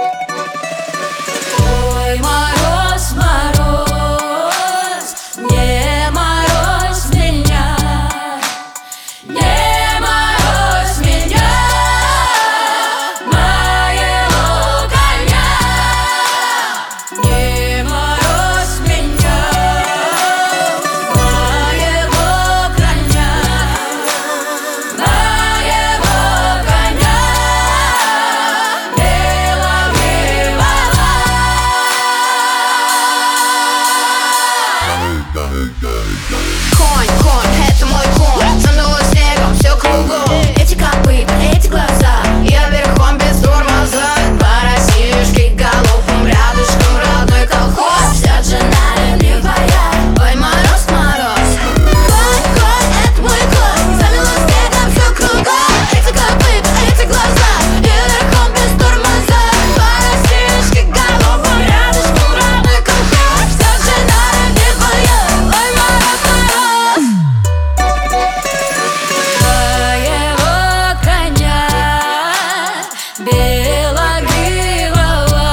Ой, мороз, мороз, не морозь меня, не морозь меня, моего коня, не морозь меня, моего коня, моего коня, Конь, это мой конь, замело снегом все кругом. Эти копыта, эти глаза, я верхом без тормоза. По Россиюшке галопом, рядышком родной колхоз. Вся жена не твоя, ой, мороз, мороз. Конь, это мой конь, замело снегом все кругом. Эти копыта, эти глаза, я верхом без тормоза. По Россиюшке галопом, рядышком родной колхоз. Вся жена не твоя, ой, мороз, мороз. Моего коня белогривого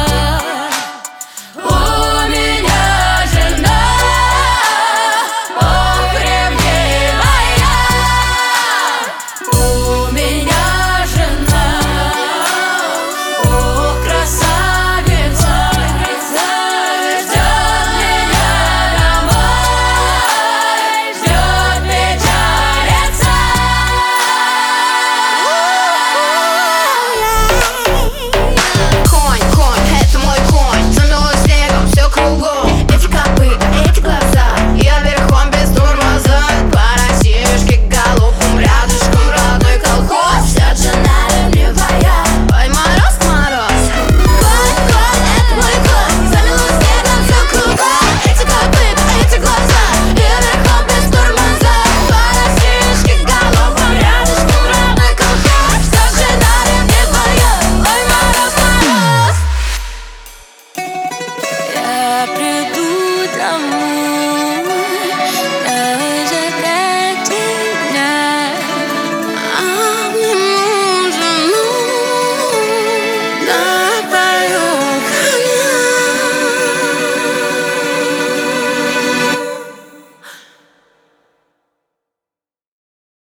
у меня жена, ох, ревнивая. У меня жена, ох, красавица, ждет меня домой, ждет печалится. Конь, это мой конь, замело снегом все кругом. Эти копыта, эти глаза, я верхом без тормоза. По Россиюшке галопом, рядышком родной колхоз. Вся жена ревнивая, ой, мороз, мороз. Конь, это мой конь, замело снегом все кругом. Эти копыта, эти глаза, я верхом без тормоза. По Россиюшке галопом, рядышком родной колхоз. Вся жена ревнивая, ой, мороз, мороз. Я приду домой.